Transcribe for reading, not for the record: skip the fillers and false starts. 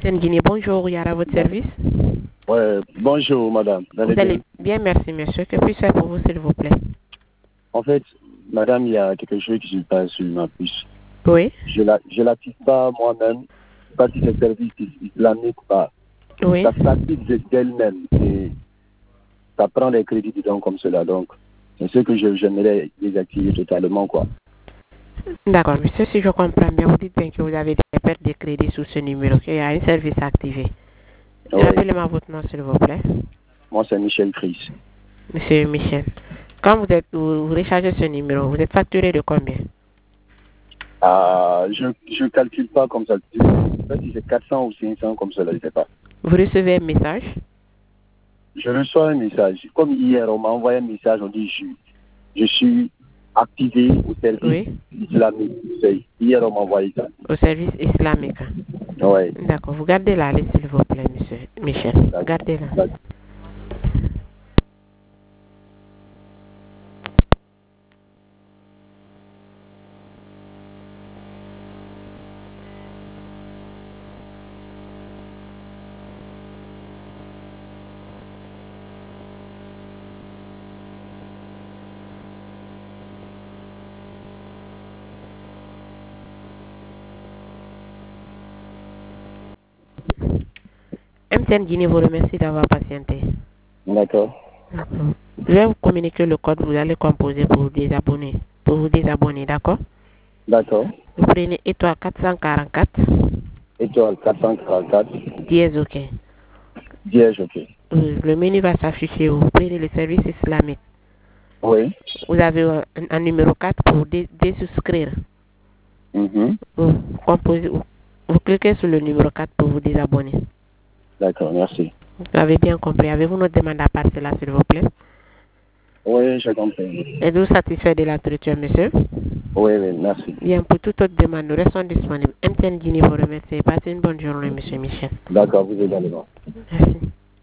MTN Guinée, bonjour, Yara, à votre service. Ouais, bonjour madame. Vous allez bien, merci monsieur. Que puis-je faire pour vous, s'il vous plaît? En fait, madame, il y a quelque chose qui se passe sur ma puce. Oui. Je l'active pas moi-même. Je sais pas si c'est service islamique ou pas. Oui. Ça s'active d'elle-même et ça prend les crédits dedans comme cela. Donc, c'est ce que j'aimerais désactiver totalement, quoi. D'accord, monsieur, si je comprends bien, vous dites bien que vous avez des pertes de crédit sur ce numéro, qu'il y a un service activé. Oui. Rappelez-moi votre nom, s'il vous plaît. Moi, c'est Michel Chris. Monsieur Michel, quand vous rechargez ce numéro, vous êtes facturé de combien? Je calcule pas comme ça. Je sais pas si c'est 400 ou 500 comme cela, je sais pas. Vous recevez un message? Je reçois un message. Comme hier, on m'a envoyé un message, on dit je suis activé au service islamique. Hier, on m'a envoyé ça. Au service islamique. Oui. D'accord. Vous gardez la liste, s'il vous plaît, monsieur Michel. Gardez-la. MTN Guinée vous remercie d'avoir patienté. D'accord. Je vais vous communiquer le code que vous allez composer pour vous désabonner, d'accord? D'accord. Vous prenez étoile 444. Étoile 444. Dièse OK. Dièse OK. Le menu va s'afficher. Vous prenez le service islamique. Oui. Vous avez un numéro 4 pour désouscrire. Vous cliquez sur le numéro 4 pour vous désabonner. D'accord, merci. Vous avez bien compris. Avez-vous notre demande à passer là, s'il vous plaît? Oui, j'ai compris. Êtes-vous satisfait de l'entretien, monsieur? Oui, merci. Bien, pour toute autre demande, nous restons disponibles. MTN Guinée vous remercie. Passez une bonne journée, monsieur Michel. D'accord, vous également. Merci.